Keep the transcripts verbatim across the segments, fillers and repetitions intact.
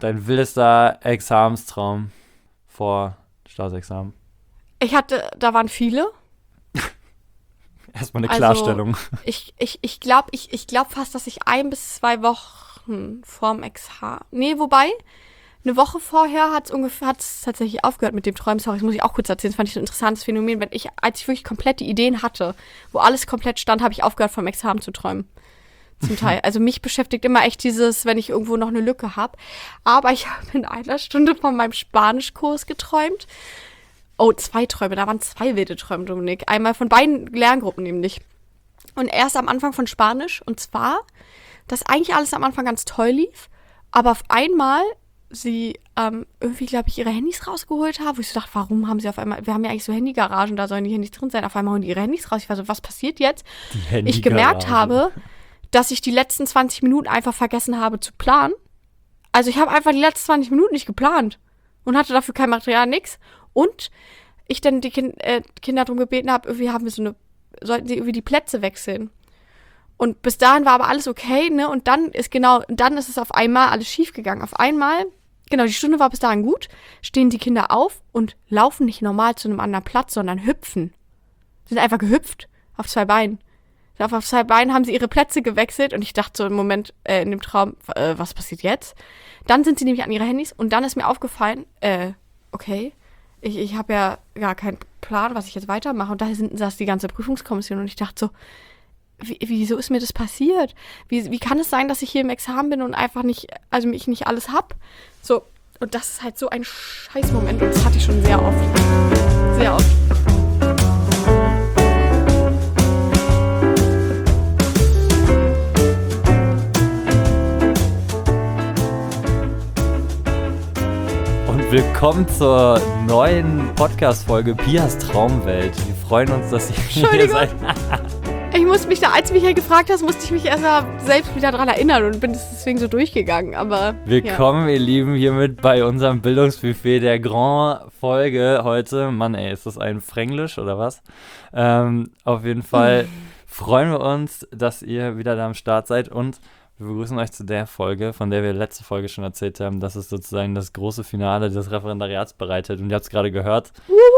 dein wildester Examenstraum vor Staatsexamen? Ich hatte, da waren viele. Erstmal eine Also, Klarstellung. Ich, ich, ich glaube ich, ich glaub fast, dass ich ein bis zwei Wochen vorm Examen. Nee, wobei, eine Woche vorher hat es ungefähr hat's tatsächlich aufgehört mit dem Träumen. Sorry, das muss ich auch kurz erzählen. Das fand ich so ein interessantes Phänomen. Wenn ich, als ich wirklich komplette Ideen hatte, wo alles komplett stand, habe ich aufgehört, vom Examen zu träumen. Zum Teil. Also mich beschäftigt immer echt dieses, wenn ich irgendwo noch eine Lücke habe. Aber ich habe in einer Stunde von meinem Spanischkurs geträumt. Oh, zwei Träume. Da waren zwei wilde Träume, Dominik. Einmal von beiden Lerngruppen nämlich. Und erst am Anfang von Spanisch. Und zwar, dass eigentlich alles am Anfang ganz toll lief. Aber auf einmal sie ähm, irgendwie, glaube ich, ihre Handys rausgeholt haben. Wo ich so dachte, warum haben sie auf einmal, wir haben ja eigentlich so Handygaragen, da sollen die Handys drin sein. Auf einmal holen die ihre Handys raus. Ich war so, was passiert jetzt? Die Ich gemerkt habe, dass ich die letzten zwanzig Minuten einfach vergessen habe zu planen. Also ich habe einfach die letzten zwanzig Minuten nicht geplant und hatte dafür kein Material, nix. Und ich dann die kind, äh, Kinder darum gebeten habe, irgendwie haben wir so eine, sollten sie irgendwie die Plätze wechseln. Und bis dahin war aber alles okay, ne? Und dann ist genau, dann ist es auf einmal alles schief gegangen. Auf einmal, genau, die Stunde war bis dahin gut, stehen die Kinder auf und laufen nicht normal zu einem anderen Platz, sondern hüpfen. Sind einfach gehüpft auf zwei Beinen. Auf, auf zwei Beinen haben sie ihre Plätze gewechselt und ich dachte so im Moment äh, in dem Traum, äh, was passiert jetzt? Dann sind sie nämlich an ihre Handys und dann ist mir aufgefallen, äh, okay, ich, ich habe ja gar keinen Plan, was ich jetzt weitermache. Und da sind, saß die ganze Prüfungskommission und ich dachte so, wie, wieso ist mir das passiert? Wie, wie kann es sein, dass ich hier im Examen bin und einfach nicht, also ich nicht alles hab? So, und das ist halt so ein Scheißmoment und das hatte ich schon sehr oft. Sehr oft. Willkommen zur neuen Podcast-Folge Pias Traumwelt. Wir freuen uns, dass ihr hier seid. Ich muss mich da, als du mich ja gefragt hast, musste ich mich erst mal selbst wieder daran erinnern und bin deswegen so durchgegangen. Aber Willkommen, ja. Ihr Lieben, hiermit bei unserem Bildungsbuffet der Grand-Folge heute. Mann, ey, ist das ein Fränglisch oder was? Ähm, auf jeden Fall freuen wir uns, dass ihr wieder da am Start seid und wir begrüßen euch zu der Folge, von der wir letzte Folge schon erzählt haben, dass es sozusagen das große Finale des Referendariats bereitet. Und ihr habt es gerade gehört,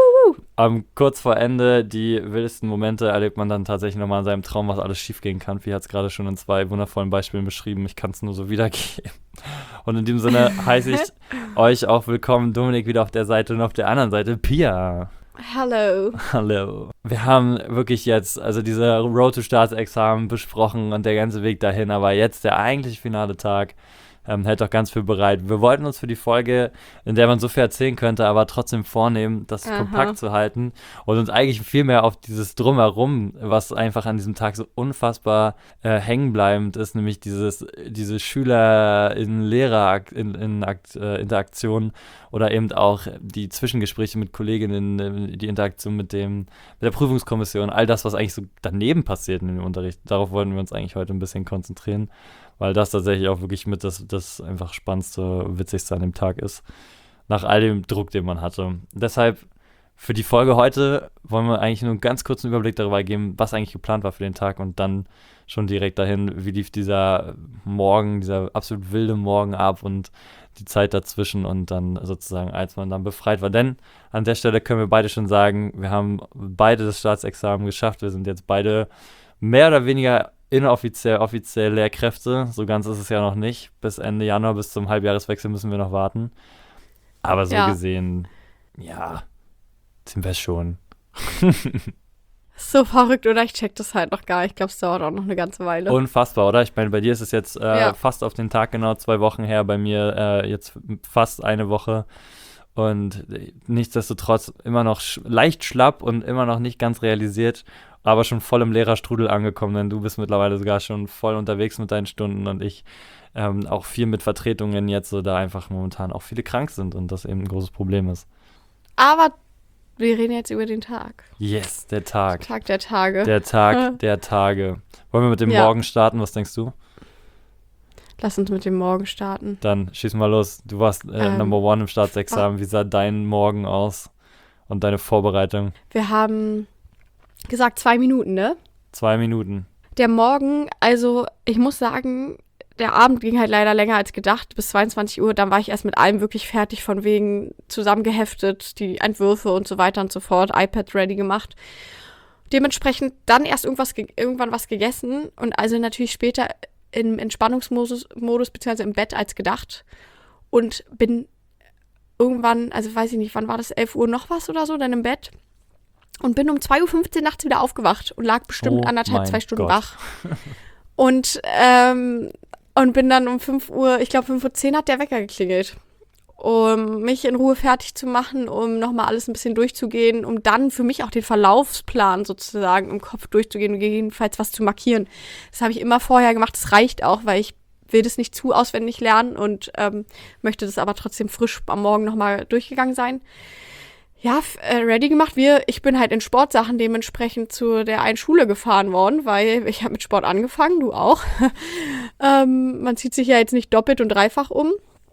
ähm, kurz vor Ende, die wildesten Momente erlebt man dann tatsächlich nochmal in seinem Traum, was alles schief gehen kann. Wie hat es gerade schon in zwei wundervollen Beispielen beschrieben. Ich kann es nur so wiedergeben. Und in dem Sinne heiße ich euch auch willkommen, Dominik, wieder auf der Seite und auf der anderen Seite Pia. Hallo. Hallo. Wir haben wirklich jetzt, also diese Road to Staatsexamen besprochen und der ganze Weg dahin, aber jetzt der eigentlich finale Tag ähm, hält doch ganz viel bereit. Wir wollten uns für die Folge, in der man so viel erzählen könnte, aber trotzdem vornehmen, das Aha. kompakt zu halten und uns eigentlich viel mehr auf dieses Drumherum, was einfach an diesem Tag so unfassbar äh, hängenbleibend ist, nämlich dieses, diese Schüler in Lehrer in, in Akt, äh, Interaktion oder eben auch die Zwischengespräche mit Kolleginnen, die Interaktion mit dem mit der Prüfungskommission, all das, was eigentlich so daneben passiert in dem Unterricht. Darauf wollten wir uns eigentlich heute ein bisschen konzentrieren, weil das tatsächlich auch wirklich mit das, das einfach Spannendste, Witzigste an dem Tag ist, nach all dem Druck, den man hatte. Deshalb für die Folge heute wollen wir eigentlich nur einen ganz kurzen Überblick darüber geben, was eigentlich geplant war für den Tag und dann schon direkt dahin, wie lief dieser Morgen, dieser absolut wilde Morgen ab und die Zeit dazwischen und dann sozusagen, als man dann befreit war. Denn an der Stelle können wir beide schon sagen, wir haben beide das Staatsexamen geschafft. Wir sind jetzt beide mehr oder weniger inoffiziell, offiziell Lehrkräfte. So ganz ist es ja noch nicht. Bis Ende Januar, bis zum Halbjahreswechsel müssen wir noch warten. Aber so Ja. gesehen, ja, sind wir schon. So verrückt, oder? Ich check das halt noch gar nicht. Ich glaube, es dauert auch noch eine ganze Weile. Unfassbar, oder? Ich meine, bei dir ist es jetzt äh, Ja. fast auf den Tag genau zwei Wochen her, bei mir äh, jetzt fast eine Woche. Und äh, nichtsdestotrotz immer noch sch- leicht schlapp und immer noch nicht ganz realisiert, aber schon voll im Lehrerstrudel angekommen, denn du bist mittlerweile sogar schon voll unterwegs mit deinen Stunden und ich ähm, auch viel mit Vertretungen jetzt, so da einfach momentan auch viele krank sind und das eben ein großes Problem ist. Aber wir reden jetzt über den Tag. Yes, der Tag. Tag der Tage. Der Tag der Tage. Wollen wir mit dem Ja. Morgen starten? Was denkst du? Lass uns mit dem Morgen starten. Dann schieß mal los. Du warst äh, Ähm, Number One im Staatsexamen. Wie sah dein Morgen aus und deine Vorbereitung? Wir haben gesagt zwei Minuten, ne? Zwei Minuten. Der Morgen, also ich muss sagen, der Abend ging halt leider länger als gedacht, bis zweiundzwanzig Uhr. Dann war ich erst mit allem wirklich fertig, von wegen zusammengeheftet, die Entwürfe und so weiter und so fort, iPad ready gemacht. Dementsprechend dann erst irgendwas ge- irgendwann was gegessen und also natürlich später im Entspannungsmodus Modus, beziehungsweise im Bett als gedacht und bin irgendwann, also weiß ich nicht, wann war das, elf Uhr noch was oder so, dann im Bett und bin um zwei Uhr fünfzehn nachts wieder aufgewacht und lag bestimmt Oh anderthalb, mein zwei Stunden Gott. wach. Und, ähm, und bin dann um fünf Uhr, ich glaube fünf Uhr zehn hat der Wecker geklingelt, um mich in Ruhe fertig zu machen, um nochmal alles ein bisschen durchzugehen, um dann für mich auch den Verlaufsplan sozusagen im Kopf durchzugehen und gegebenenfalls was zu markieren. Das habe ich immer vorher gemacht, das reicht auch, weil ich will das nicht zu auswendig lernen und ähm, möchte das aber trotzdem frisch am Morgen nochmal durchgegangen sein. Ja, f- äh, ready gemacht. Wir, ich bin halt in Sportsachen dementsprechend zu der einen Schule gefahren worden, weil ich habe mit Sport angefangen, du auch. ähm, man zieht sich ja jetzt nicht doppelt und dreifach um.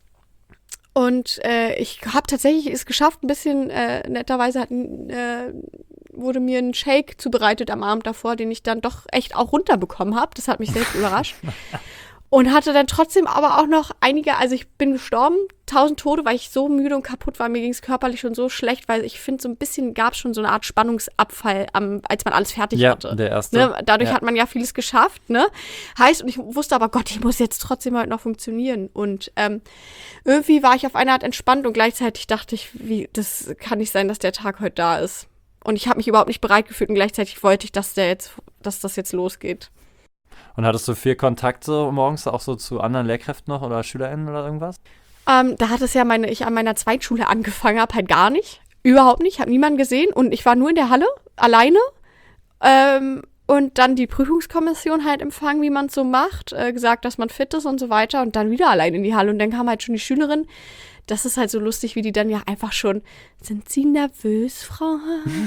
Und äh, ich habe tatsächlich es geschafft, ein bisschen, äh, netterweise hat, äh, wurde mir ein Shake zubereitet am Abend davor, den ich dann doch echt auch runterbekommen habe. Das hat mich selbst überrascht. Und hatte dann trotzdem aber auch noch einige, also ich bin gestorben, tausend Tode, weil ich so müde und kaputt war. Mir ging es körperlich schon so schlecht, weil ich finde, so ein bisschen gab es schon so eine Art Spannungsabfall, am, als man alles fertig Ja, hatte. der erste. Ne? Dadurch Ja. hat man ja vieles geschafft, ne? Heißt, und ich wusste aber, Gott, ich muss jetzt trotzdem heute noch funktionieren. Und ähm, irgendwie war ich auf eine Art entspannt und gleichzeitig dachte ich, wie, das kann nicht sein, dass der Tag heute da ist. Und ich habe mich überhaupt nicht bereit gefühlt und gleichzeitig wollte ich, dass der jetzt, dass das jetzt losgeht. Und hattest du viel Kontakt so morgens auch so zu anderen Lehrkräften noch oder SchülerInnen oder irgendwas? Ähm, da hat es ja meine, ich an meiner Zweitschule angefangen habe, halt gar nicht. Überhaupt nicht. Ich habe niemanden gesehen und ich war nur in der Halle, alleine. Ähm, und dann die Prüfungskommission halt empfangen, wie man es so macht. Äh, gesagt, dass man fit ist und so weiter. Und dann wieder allein in die Halle. Und dann kam halt schon die Schülerin. Das ist halt so lustig, wie die dann ja einfach schon, sind Sie nervös, Frau?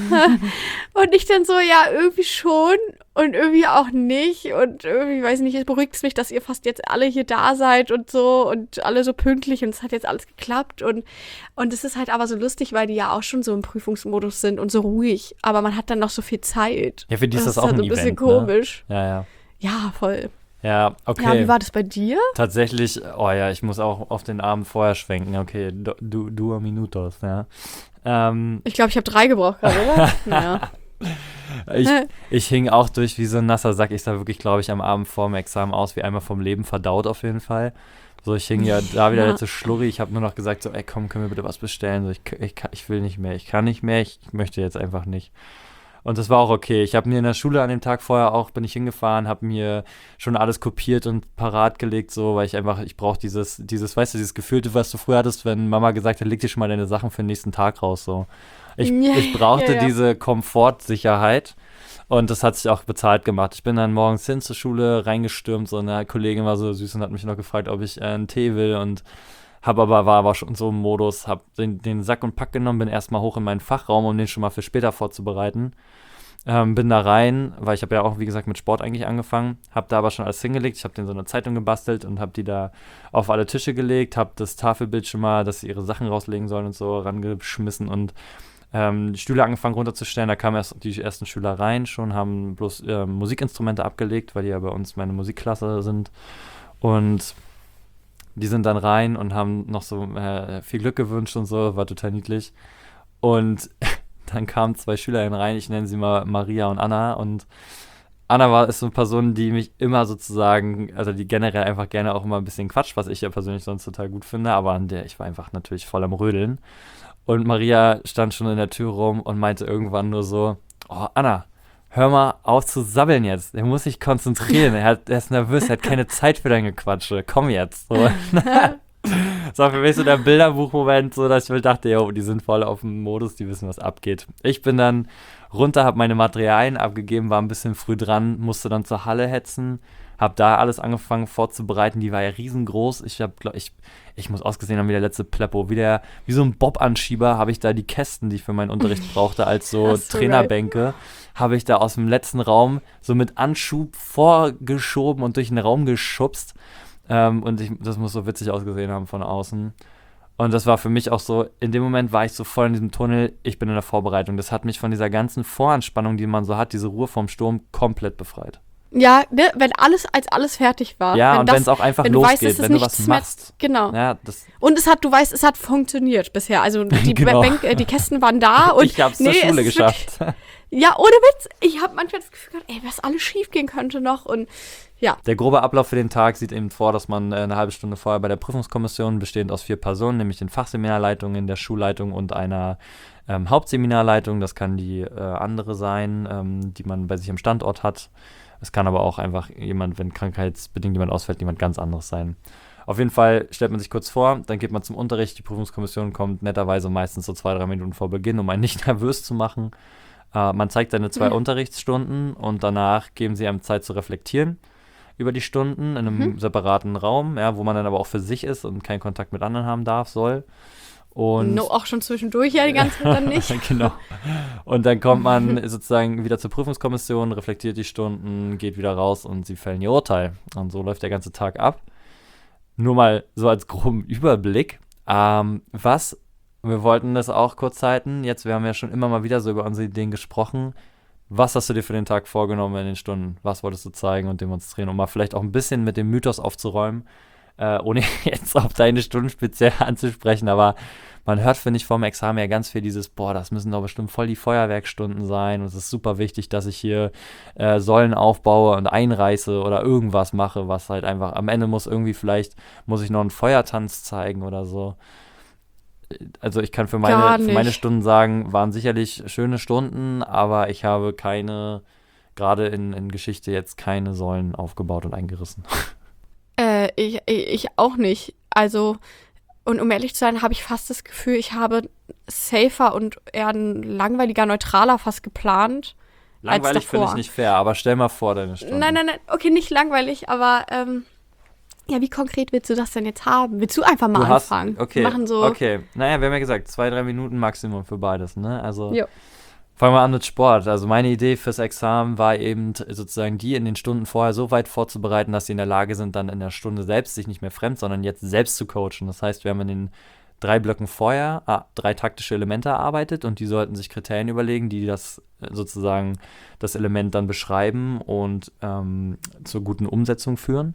Und ich dann so, ja, irgendwie schon und irgendwie auch nicht. Und irgendwie, weiß ich nicht, es beruhigt es mich, dass ihr fast jetzt alle hier da seid und so und alle so pünktlich und es hat jetzt alles geklappt. Und, und es ist halt aber so lustig, weil die ja auch schon so im Prüfungsmodus sind und so ruhig. Aber man hat dann noch so viel Zeit. Ja, für die ist das, das auch halt ein so ein bisschen Event, komisch. Ne? Ja, ja. Ja, voll. Ja, okay. Ja, wie war das bei dir? Tatsächlich, oh ja, ich muss auch auf den Abend vorher schwenken. Okay, du, du, du minutos, ja. Ähm, Ich glaube, ich habe drei gebraucht gerade, oder? Naja. ich, ich hing auch durch wie so ein nasser Sack. Ich sah wirklich, glaube ich, am Abend vor dem Examen aus wie einmal vom Leben verdaut auf jeden Fall. So, ich hing ja da wieder Ja. letzte Schlurri. Ich habe nur noch gesagt, so, ey, komm, können wir bitte was bestellen? So, ich, ich, kann- ich will nicht mehr, ich kann nicht mehr, ich möchte jetzt einfach nicht. Und das war auch okay. Ich habe mir in der Schule an dem Tag vorher auch, bin ich hingefahren, habe mir schon alles kopiert und parat gelegt, so, weil ich einfach, ich brauche dieses, dieses, weißt du, dieses Gefühl, was du früher hattest, wenn Mama gesagt hat, leg dir schon mal deine Sachen für den nächsten Tag raus, so. Ich, Ja, ich brauchte ja, ja. diese Komfortsicherheit und das hat sich auch bezahlt gemacht. Ich bin dann morgens hin zur Schule reingestürmt, so eine Kollegin war so süß und hat mich noch gefragt, ob ich äh, einen Tee will und hab aber, war aber schon so im Modus, hab den, den Sack und Pack genommen, bin erstmal hoch in meinen Fachraum, um den schon mal für später vorzubereiten. Ähm, bin da rein, weil ich habe ja auch, wie gesagt, mit Sport eigentlich angefangen, habe da aber schon alles hingelegt. Ich habe denen so eine Zeitung gebastelt und habe die da auf alle Tische gelegt, habe das Tafelbild schon mal, dass sie ihre Sachen rauslegen sollen und so, rangeschmissen und ähm, die Stühle angefangen runterzustellen. Da kamen erst die ersten Schüler rein schon, haben bloß äh, Musikinstrumente abgelegt, weil die ja bei uns meine Musikklasse sind. Und die sind dann rein und haben noch so äh, viel Glück gewünscht und so, war total niedlich. Und dann kamen zwei Schülerinnen rein, ich nenne sie mal Maria und Anna. Und Anna war ist so eine Person, die mich immer sozusagen, also die generell einfach gerne auch immer ein bisschen quatscht, was ich ja persönlich sonst total gut finde, aber an der ich war einfach natürlich voll am Rödeln. Und Maria stand schon in der Tür rum und meinte irgendwann nur so, oh Anna, hör mal auf zu sabbeln jetzt, er muss sich konzentrieren, er, hat, er ist nervös, er hat keine Zeit für dein Gequatsche, komm jetzt. So. Das war für mich so der Bilderbuchmoment, so dass ich mir dachte, jo, die sind voll auf dem Modus, die wissen, was abgeht. Ich bin dann runter, habe meine Materialien abgegeben, war ein bisschen früh dran, musste dann zur Halle hetzen, habe da alles angefangen vorzubereiten, die war ja riesengroß. Ich habe, ich, ich muss ausgesehen haben wie der letzte Pleppo, wie, der, wie so ein Bob-Anschieber habe ich da die Kästen, die ich für meinen Unterricht brauchte, als so Ach so, Trainerbänke, habe ich da aus dem letzten Raum so mit Anschub vorgeschoben und durch den Raum geschubst. Ähm, und ich, das muss so witzig ausgesehen haben von außen. Und das war für mich auch so, in dem Moment war ich so voll in diesem Tunnel, ich bin in der Vorbereitung. Das hat mich von dieser ganzen Voranspannung, die man so hat, diese Ruhe vorm Sturm, komplett befreit. Ja, ne, wenn alles, als alles fertig war. Ja, wenn und wenn es auch einfach wenn du losgeht, weißt, dass es wenn du was nichts mehr- machst. Genau. Ja, das, Und es hat, du weißt, es hat funktioniert bisher. Also die, Genau. Bänk, äh, die Kästen waren da und ich hab's nee, zur es Schule ist geschafft. Wirklich, ja, ohne Witz. Ich habe manchmal das Gefühl gehabt, ey, was alles schief gehen könnte noch. Und ja, Der grobe Ablauf für den Tag sieht eben vor, dass man äh, eine halbe Stunde vorher bei der Prüfungskommission, bestehend aus vier Personen, nämlich den Fachseminarleitungen, der Schulleitung und einer ähm, Hauptseminarleitung, das kann die äh, andere sein, ähm, die man bei sich am Standort hat. Es kann aber auch einfach jemand, wenn krankheitsbedingt jemand ausfällt, jemand ganz anderes sein. Auf jeden Fall stellt man sich kurz vor, dann geht man zum Unterricht, die Prüfungskommission kommt netterweise meistens so zwei, drei Minuten vor Beginn, um einen nicht nervös zu machen. Äh, man zeigt seine zwei Mhm. Unterrichtsstunden und danach geben sie einem Zeit zu reflektieren über die Stunden in einem Mhm. separaten Raum, ja, wo man dann aber auch für sich ist und keinen Kontakt mit anderen haben darf, soll. Und no, auch schon zwischendurch ja die ganze Zeit dann nicht. genau. Und dann kommt man sozusagen wieder zur Prüfungskommission, reflektiert die Stunden, geht wieder raus und sie fällen ihr Urteil. Und so läuft der ganze Tag ab. Nur mal so als groben Überblick. Ähm, was, wir wollten das auch kurz halten. Jetzt, wir haben ja schon immer mal wieder so über unsere Ideen gesprochen. Was hast du dir für den Tag vorgenommen in den Stunden? Was wolltest du zeigen und demonstrieren? Um mal vielleicht auch ein bisschen mit dem Mythos aufzuräumen, äh, ohne jetzt auf deine Stunden speziell anzusprechen, aber man hört, finde ich, vorm Examen ja ganz viel dieses, boah, das müssen doch bestimmt voll die Feuerwerkstunden sein und es ist super wichtig, dass ich hier äh, Säulen aufbaue und einreiße oder irgendwas mache, was halt einfach, am Ende muss irgendwie vielleicht, muss ich noch einen Feuertanz zeigen oder so. Also ich kann für Gar meine, für meine nicht. Stunden sagen, waren sicherlich schöne Stunden, aber ich habe keine, gerade in, in Geschichte jetzt keine Säulen aufgebaut und eingerissen. Äh, ich, ich ich auch nicht. Also, und um ehrlich zu sein, habe ich fast das Gefühl, ich habe safer und eher ein langweiliger, neutraler fast geplant. Langweilig finde ich davor. nicht fair, aber stell mal vor deine Stunden. Nein, nein, nein, okay, nicht langweilig, aber ähm, ja, wie konkret willst du das denn jetzt haben? Willst du einfach mal Du hast, anfangen? okay, Wir machen so. okay. Naja, wir haben ja gesagt, zwei, drei Minuten Maximum für beides, ne? Also Jo. fangen wir an mit Sport. Also meine Idee fürs Examen war eben sozusagen die in den Stunden vorher so weit vorzubereiten, dass sie in der Lage sind, dann in der Stunde selbst sich nicht mehr fremd, sondern jetzt selbst zu coachen. Das heißt, wir haben in den drei Blöcken vorher ah, drei taktische Elemente erarbeitet und die sollten sich Kriterien überlegen, die das äh, sozusagen das Element dann beschreiben und ähm, zur guten Umsetzung führen.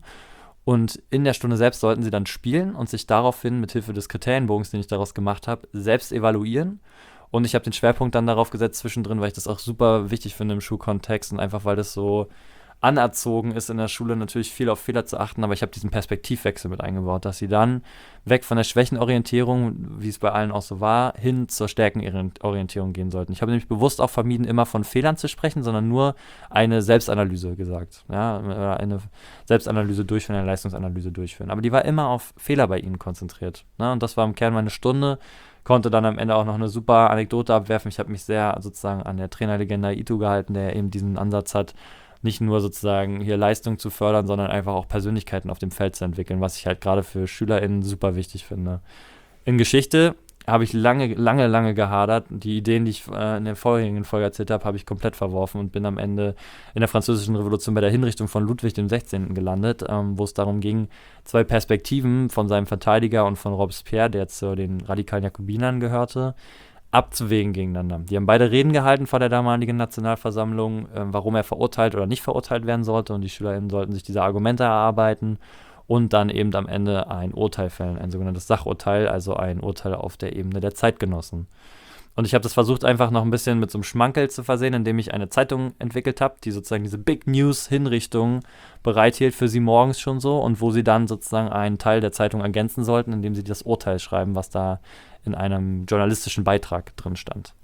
Und in der Stunde selbst sollten sie dann spielen und sich daraufhin mit Hilfe des Kriterienbogens, den ich daraus gemacht habe, selbst evaluieren. Und ich habe den Schwerpunkt dann darauf gesetzt zwischendrin, weil ich das auch super wichtig finde im Schulkontext und einfach, weil das so anerzogen ist in der Schule, natürlich viel auf Fehler zu achten, aber ich habe diesen Perspektivwechsel mit eingebaut, dass sie dann weg von der Schwächenorientierung, wie es bei allen auch so war, hin zur Stärkenorientierung gehen sollten. Ich habe nämlich bewusst auch vermieden, immer von Fehlern zu sprechen, sondern nur eine Selbstanalyse gesagt. Ja, oder eine Selbstanalyse durchführen, eine Leistungsanalyse durchführen. Aber die war immer auf Fehler bei ihnen konzentriert. Ne? Und das war im Kern meine Stunde. Konnte dann am Ende auch noch eine super Anekdote abwerfen. Ich habe mich sehr sozusagen an der Trainerlegende Aito gehalten, der eben diesen Ansatz hat, nicht nur sozusagen hier Leistung zu fördern, sondern einfach auch Persönlichkeiten auf dem Feld zu entwickeln, was ich halt gerade für SchülerInnen super wichtig finde. In Geschichte habe ich lange, lange, lange gehadert. Die Ideen, die ich äh, in der vorherigen Folge erzählt habe, habe ich komplett verworfen und bin am Ende in der Französischen Revolution bei der Hinrichtung von Ludwig dem Sechzehnten gelandet, ähm, wo es darum ging, zwei Perspektiven von seinem Verteidiger und von Robespierre, der zu den radikalen Jakobinern gehörte, abzuwägen gegeneinander. Die haben beide Reden gehalten vor der damaligen Nationalversammlung, äh, warum er verurteilt oder nicht verurteilt werden sollte, und die SchülerInnen sollten sich diese Argumente erarbeiten und dann eben am Ende ein Urteil fällen, ein sogenanntes Sachurteil, also ein Urteil auf der Ebene der Zeitgenossen. Und ich habe das versucht, einfach noch ein bisschen mit so einem Schmankerl zu versehen, indem ich eine Zeitung entwickelt habe, die sozusagen diese Big News-Hinrichtung bereithielt für sie morgens schon so und wo sie dann sozusagen einen Teil der Zeitung ergänzen sollten, indem sie das Urteil schreiben, was da in einem journalistischen Beitrag drin stand.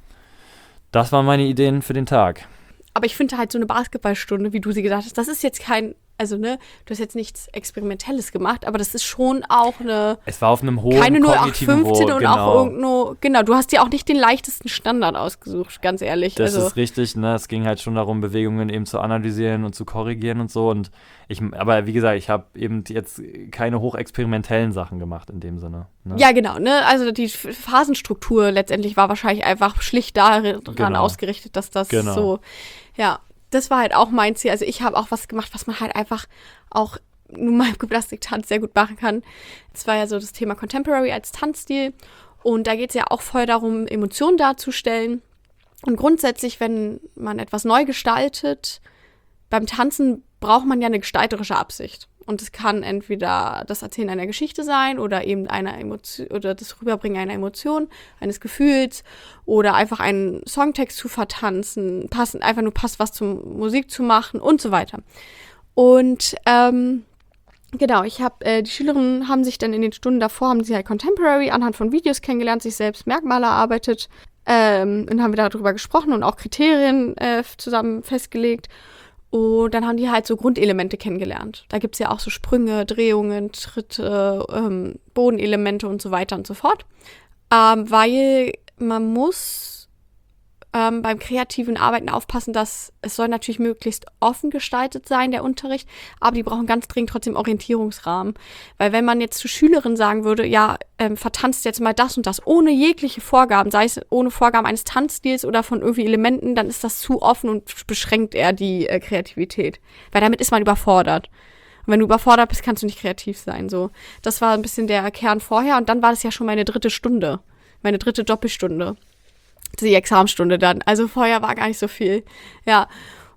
Das waren meine Ideen für den Tag. Aber ich finde halt so eine Basketballstunde, wie du sie gesagt hast, das ist jetzt kein, also ne, du hast jetzt nichts Experimentelles gemacht, aber das ist schon auch eine, Es war auf einem hohen keine null acht kognitiven fünfzehn Niveau, und genau. auch irgendwo, genau, du hast dir auch nicht den leichtesten Standard ausgesucht, ganz ehrlich. Das also. ist richtig, ne? Es ging halt schon darum, Bewegungen eben zu analysieren und zu korrigieren und so. Und ich, aber wie gesagt, ich habe eben jetzt keine hochexperimentellen Sachen gemacht in dem Sinne. Ne? Ja, genau, ne? Also die F- Phasenstruktur letztendlich war wahrscheinlich einfach schlicht daran Genau. ausgerichtet, dass das Genau. so, ja, das war halt auch mein Ziel. Also ich habe auch was gemacht, was man halt einfach auch nur mal im Gymnastiktanz sehr gut machen kann. Es war ja so das Thema Contemporary als Tanzstil und da geht es ja auch voll darum, Emotionen darzustellen. Und grundsätzlich, wenn man etwas neu gestaltet, beim Tanzen braucht man ja eine gestalterische Absicht. Und es kann entweder das Erzählen einer Geschichte sein oder eben einer Emotion oder das Rüberbringen einer Emotion, eines Gefühls oder einfach einen Songtext zu vertanzen, passend, einfach nur passt was zum Musik zu machen und so weiter. Und ähm, genau, ich habe, äh, die Schülerinnen haben sich dann in den Stunden davor, haben sie halt Contemporary anhand von Videos kennengelernt, sich selbst Merkmale erarbeitet ähm, und haben wir darüber gesprochen und auch Kriterien äh, zusammen festgelegt. Und dann haben die halt so Grundelemente kennengelernt. Da gibt es ja auch so Sprünge, Drehungen, Tritte, ähm, Bodenelemente und so weiter und so fort. Ähm, weil man muss ähm, beim kreativen Arbeiten aufpassen, dass es soll natürlich möglichst offen gestaltet sein, der Unterricht, aber die brauchen ganz dringend trotzdem Orientierungsrahmen. Weil wenn man jetzt zu Schülerinnen sagen würde, ja, ähm, vertanzt jetzt mal das und das, ohne jegliche Vorgaben, sei es ohne Vorgaben eines Tanzstils oder von irgendwie Elementen, dann ist das zu offen und beschränkt eher die äh, Kreativität. Weil damit ist man überfordert. Und wenn du überfordert bist, kannst du nicht kreativ sein. So, das war ein bisschen der Kern vorher und dann war das ja schon meine dritte Stunde, meine dritte Doppelstunde. Die Examenstunde dann. Also vorher war gar nicht so viel. Ja.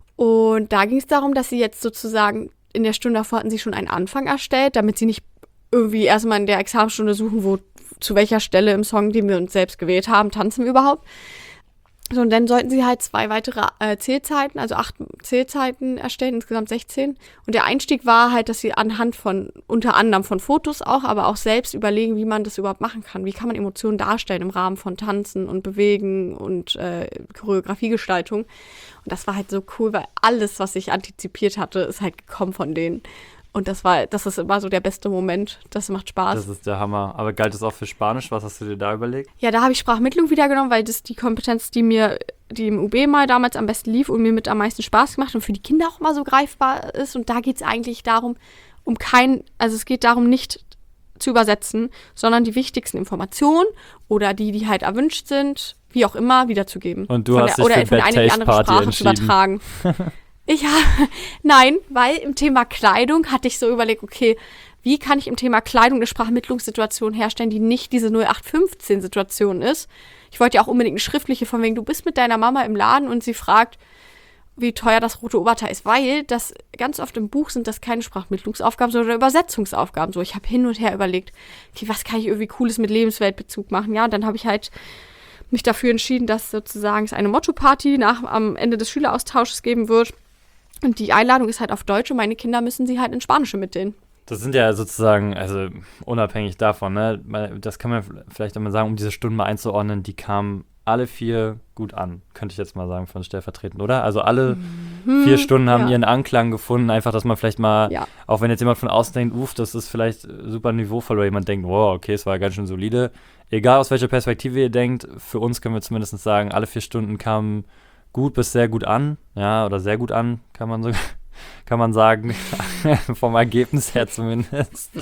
Und da ging es darum, dass sie jetzt sozusagen in der Stunde davor hatten sie schon einen Anfang erstellt, damit sie nicht irgendwie erstmal in der Examensstunde suchen, wo zu welcher Stelle im Song, den wir uns selbst gewählt haben, tanzen wir überhaupt. So, und dann sollten sie halt zwei weitere äh, Zählzeiten, also acht Zählzeiten erstellen, insgesamt sechzehn. Und der Einstieg war halt, dass sie anhand von, unter anderem von Fotos auch, aber auch selbst überlegen, wie man das überhaupt machen kann. Wie kann man Emotionen darstellen im Rahmen von Tanzen und Bewegen und äh, Choreografiegestaltung. Und das war halt so cool, weil alles, was ich antizipiert hatte, ist halt gekommen von denen. Und das war, das ist immer so der beste Moment. Das macht Spaß. Das ist der Hammer. Aber galt es auch für Spanisch? Was hast du dir da überlegt? Ja, da habe ich Sprachmittlung wieder genommen, weil das die Kompetenz, die mir, die im U B mal damals am besten lief und mir mit am meisten Spaß gemacht und für die Kinder auch mal so greifbar ist. Und da geht es eigentlich darum, um kein, also es geht darum, nicht zu übersetzen, sondern die wichtigsten Informationen oder die, die halt erwünscht sind, wie auch immer, wiederzugeben. Und du von hast der, dich oder für von der Bad einen in die Taste andere Party Sprache entschieden. zu übertragen. Ich habe, nein, weil im Thema Kleidung hatte ich so überlegt, okay, wie kann ich im Thema Kleidung eine Sprachmittlungssituation herstellen, die nicht diese null acht fünfzehn Situation ist. Ich wollte ja auch unbedingt eine schriftliche, von wegen, du bist mit deiner Mama im Laden und sie fragt, wie teuer das rote Oberteil ist, weil das ganz oft im Buch sind das keine Sprachmittlungsaufgaben, sondern Übersetzungsaufgaben. So, ich habe hin und her überlegt, okay, was kann ich irgendwie Cooles mit Lebensweltbezug machen? Ja, und dann habe ich halt mich dafür entschieden, dass sozusagen es eine Motto-Party nach am Ende des Schüleraustausches geben wird. Und die Einladung ist halt auf Deutsch und meine Kinder müssen sie halt in Spanische mitnehmen. Das sind ja sozusagen, also unabhängig davon, ne, das kann man vielleicht einmal sagen, um diese Stunden mal einzuordnen, die kamen alle vier gut an, könnte ich jetzt mal sagen, von stellvertretend, oder? Also alle mhm, vier Stunden haben ja. ihren Anklang gefunden, einfach, dass man vielleicht mal, ja. auch wenn jetzt jemand von außen denkt, uff, das ist vielleicht super niveauvoll, oder jemand denkt, wow, okay, es war ganz schön solide. Egal, aus welcher Perspektive ihr denkt, für uns können wir zumindest sagen, alle vier Stunden kamen gut bis sehr gut an, ja, oder sehr gut an, kann man so, kann man sagen, vom Ergebnis her zumindest.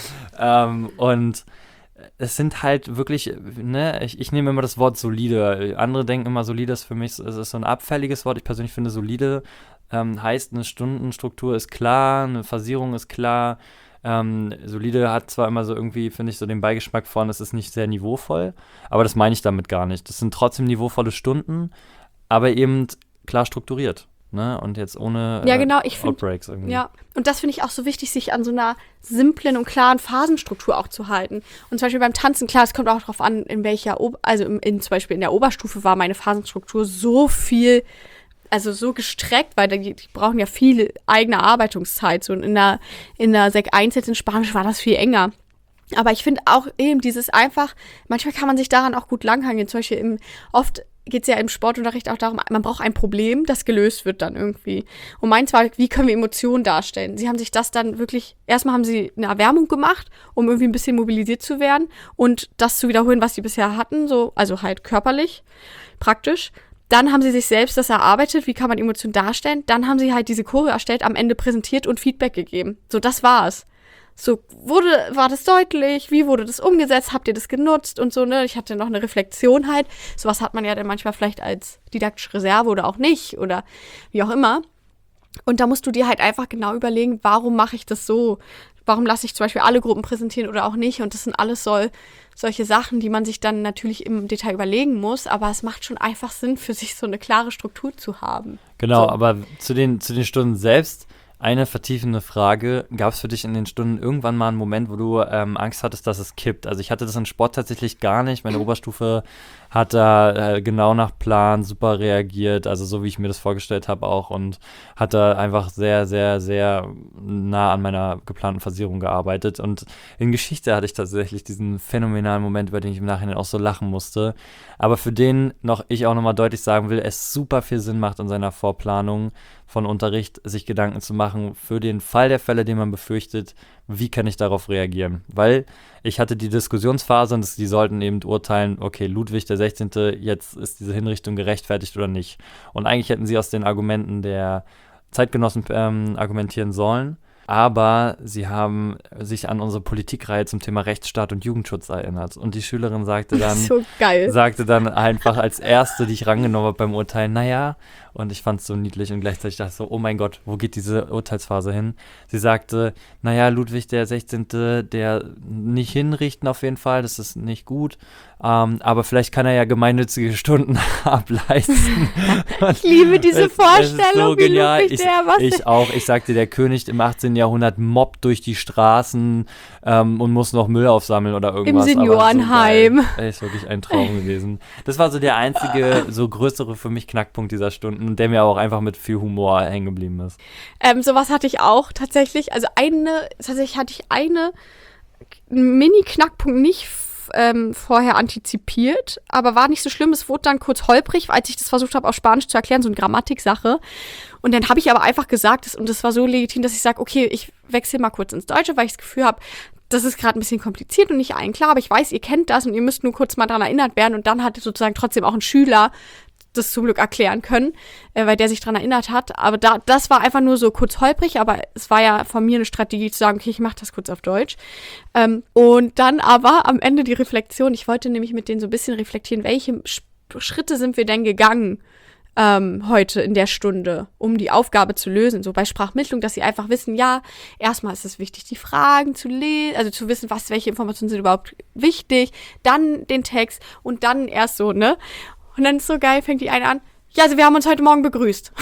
ähm, und es sind halt wirklich, ne, ich, ich nehme immer das Wort solide. Andere denken immer, solide ist für mich, es ist so ein abfälliges Wort. Ich persönlich finde, solide ähm, heißt, eine Stundenstruktur ist klar, eine Phasierung ist klar. Ähm, solide hat zwar immer so irgendwie, finde ich, so den Beigeschmack von, es ist nicht sehr niveauvoll, aber das meine ich damit gar nicht. Das sind trotzdem niveauvolle Stunden, aber eben klar strukturiert. Ne? Und jetzt ohne ja, genau, ich find, Outbreaks irgendwie. Ja, und das finde ich auch so wichtig, sich an so einer simplen und klaren Phasenstruktur auch zu halten. Und zum Beispiel beim Tanzen, klar, es kommt auch darauf an, in welcher, o- also in, in, zum Beispiel in der Oberstufe war meine Phasenstruktur so viel, also so gestreckt, weil die, die brauchen ja viel eigene Erarbeitungszeit. So in der, in der Sek eins jetzt in Spanisch war das viel enger. Aber ich finde auch eben dieses einfach, manchmal kann man sich daran auch gut langhangeln. Zum Beispiel im, oft geht es ja im Sportunterricht auch darum, man braucht ein Problem, das gelöst wird dann irgendwie. Und meins war, wie können wir Emotionen darstellen? Sie haben sich das dann wirklich, erstmal haben sie eine Erwärmung gemacht, um irgendwie ein bisschen mobilisiert zu werden und das zu wiederholen, was sie bisher hatten, so, also halt körperlich, praktisch. Dann haben sie sich selbst das erarbeitet, wie kann man Emotionen darstellen. Dann haben sie halt diese Choreo erstellt, am Ende präsentiert und Feedback gegeben. So, das war's. So, wurde, war das deutlich? Wie wurde das umgesetzt? Habt ihr das genutzt? Und so, ne? Ich hatte noch eine Reflexion halt. Sowas hat man ja dann manchmal vielleicht als didaktische Reserve oder auch nicht oder wie auch immer. Und da musst du dir halt einfach genau überlegen, warum mache ich das so? Warum lasse ich zum Beispiel alle Gruppen präsentieren oder auch nicht? Und das sind alles so, solche Sachen, die man sich dann natürlich im Detail überlegen muss. Aber es macht schon einfach Sinn, für sich so eine klare Struktur zu haben. Genau, so. Aber zu den, zu den Stunden selbst, Eine vertiefende Frage. Gab es für dich in den Stunden irgendwann mal einen Moment, wo du ähm, Angst hattest, dass es kippt? Also ich hatte das in Sport tatsächlich gar nicht. Meine Oberstufe hat da äh, genau nach Plan super reagiert, also so wie ich mir das vorgestellt habe auch und hat da einfach sehr, sehr, sehr nah an meiner geplanten Phasierung gearbeitet. Und in Geschichte hatte ich tatsächlich diesen phänomenalen Moment, über den ich im Nachhinein auch so lachen musste. Aber für den noch ich auch nochmal deutlich sagen will, es super viel Sinn macht in seiner Vorplanung von Unterricht, sich Gedanken zu machen für den Fall der Fälle, den man befürchtet, wie kann ich darauf reagieren? Weil ich hatte die Diskussionsphase und die sollten eben urteilen, okay, Ludwig der sechzehnte, jetzt ist diese Hinrichtung gerechtfertigt oder nicht. Und eigentlich hätten sie aus den Argumenten der Zeitgenossen ähm, argumentieren sollen, aber sie haben sich an unsere Politikreihe zum Thema Rechtsstaat und Jugendschutz erinnert. Und die Schülerin sagte dann, So geil. sagte dann einfach als erste, die ich rangenommen habe beim Urteilen, naja, und ich fand es so niedlich und gleichzeitig dachte ich so, oh mein Gott, wo geht diese Urteilsphase hin? Sie sagte, naja, Ludwig der sechzehnte, der nicht hinrichten auf jeden Fall, das ist nicht gut, ähm, aber vielleicht kann er ja gemeinnützige Stunden ableisten. Ich liebe diese es, Vorstellung, es ist so wie genial. Ludwig Ich, der was. ich auch, ich sagte, der König im achtzehnten. Jahrhundert mobbt durch die Straßen ähm, und muss noch Müll aufsammeln oder irgendwas. Im Seniorenheim. Aber so geil. Ist wirklich ein Traum gewesen. Das war so der einzige, so größere für mich Knackpunkt dieser Stunden, der mir auch einfach mit viel Humor hängen geblieben ist. Ähm, sowas hatte ich auch tatsächlich. Also eine, tatsächlich hatte ich eine Mini-Knackpunkt nicht ähm, vorher antizipiert, aber war nicht so schlimm. Es wurde dann kurz holprig, als ich das versucht habe, auf Spanisch zu erklären, so eine Grammatiksache. Und dann habe ich aber einfach gesagt, das, und das war so legitim, dass ich sage, okay, ich wechsle mal kurz ins Deutsche, weil ich das Gefühl habe, das ist gerade ein bisschen kompliziert und nicht allen klar, aber ich weiß, ihr kennt das und ihr müsst nur kurz mal daran erinnert werden. Und dann hat sozusagen trotzdem auch ein Schüler das zum Glück erklären können, äh, weil der sich daran erinnert hat. Aber da, das war einfach nur so kurz holprig, aber es war ja von mir eine Strategie zu sagen, okay, ich mache das kurz auf Deutsch. Ähm, und dann aber am Ende die Reflexion. Ich wollte nämlich mit denen so ein bisschen reflektieren, welche Sch- Schritte sind wir denn gegangen ähm, heute in der Stunde, um die Aufgabe zu lösen. So bei Sprachmittlung, dass sie einfach wissen, ja, erstmal ist es wichtig, die Fragen zu lesen, also zu wissen, was, welche Informationen sind überhaupt wichtig, dann den Text und dann erst so, ne? Und dann ist so geil, fängt die eine an, ja, also wir haben uns heute Morgen begrüßt.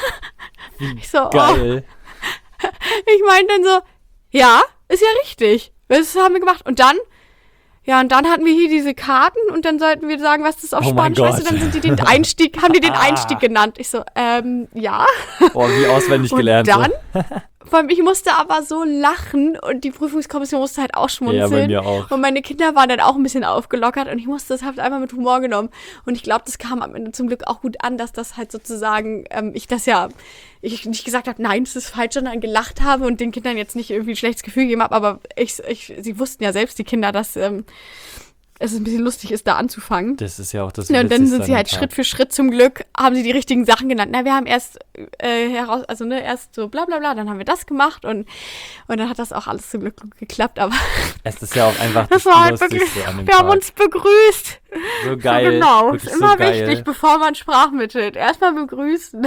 Ich so, Geil. oh. Ich meine dann so, ja, ist ja richtig. Das haben wir gemacht. Und dann, ja, und dann hatten wir hier diese Karten und dann sollten wir sagen, was das auf Oh mein Spanisch heißt. Und Gott. dann sind die den Einstieg, haben die den Ah. Einstieg genannt. Ich so, ähm, ja. Boah, wie auswendig Und gelernt. dann, so. vor allem, ich musste aber so lachen und die Prüfungskommission musste halt auch schmunzeln. Ja, bei mir auch. Und meine Kinder waren dann auch ein bisschen aufgelockert und ich musste das halt einfach mit Humor genommen. Und ich glaube, das kam am Ende zum Glück auch gut an, dass das halt sozusagen, ähm, ich das ja, ich nicht gesagt habe, nein, das ist falsch, sondern gelacht habe und den Kindern jetzt nicht irgendwie ein schlechtes Gefühl gegeben habe. Aber ich, ich, sie wussten ja selbst, die Kinder, dass ähm, es ein bisschen lustig ist, da anzufangen. Das ist ja auch das Ja, und dann Witzigste sind sie an halt dem Tag. Schritt für Schritt zum Glück, haben sie die richtigen Sachen genannt. Na, wir haben erst äh, heraus, also ne, erst so bla bla bla, dann haben wir das gemacht und, und dann hat das auch alles zum Glück gut geklappt, aber Es ist ja auch einfach das, das war halt wirklich, Lustigste an dem wir haben Tag. uns begrüßt. So geil. So genau, wirklich ist immer so geil. wichtig, bevor man sprachmittelt. Erstmal begrüßen.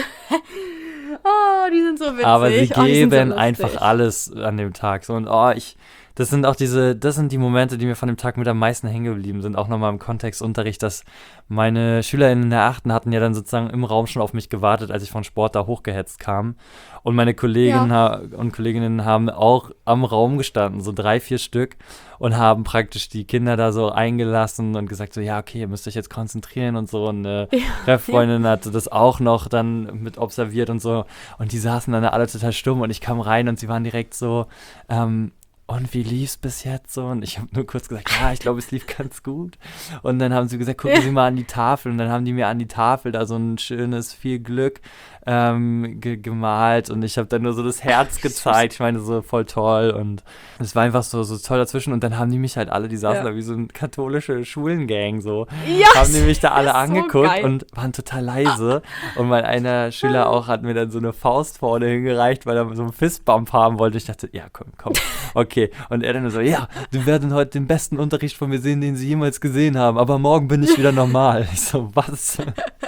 Oh, die sind so witzig. Aber sie oh, die sind so geben lustig. einfach alles an dem Tag. So, und oh, ich, das sind auch diese, das sind die Momente, die mir von dem Tag mit am meisten hängen geblieben sind. Auch nochmal im Kontext Unterricht, dass meine SchülerInnen in der achten hatten ja dann sozusagen im Raum schon auf mich gewartet, als ich von Sport da hochgehetzt kam. Und meine Kolleginnen ha- und Kolleginnen haben auch am Raum gestanden, so drei, vier Stück, und haben praktisch die Kinder da so eingelassen und gesagt so, ja, okay, ihr müsst euch jetzt konzentrieren und so. Und eine Ja. Freundin hatte das auch noch dann mit observiert und so. Und die saßen dann alle total stumm und ich kam rein und sie waren direkt so, ähm, und wie lief's bis jetzt so? Und ich habe nur kurz gesagt, ja, ich glaube, es lief ganz gut. Und dann haben sie gesagt, gucken Sie mal an die Tafel. Und dann haben die mir an die Tafel da so ein schönes viel Glück ähm, ge- gemalt. Und ich habe dann nur so das Herz gezeigt. Ich meine, so voll toll. Und es war einfach so, so toll dazwischen. Und dann haben die mich halt alle, die saßen Ja. da wie so eine katholische Schulengang so. Ja, Haben die mich da alle das ist so angeguckt geil. und waren total leise. Und mein einer Schüler auch hat mir dann so eine Faust vorne hingereicht, weil er so einen Fistbump haben wollte. Ich dachte, ja, komm, komm, okay. Und er dann so, ja, Sie werden heute den besten Unterricht von mir sehen, den Sie jemals gesehen haben. Aber morgen bin ich wieder normal. Ich so, was?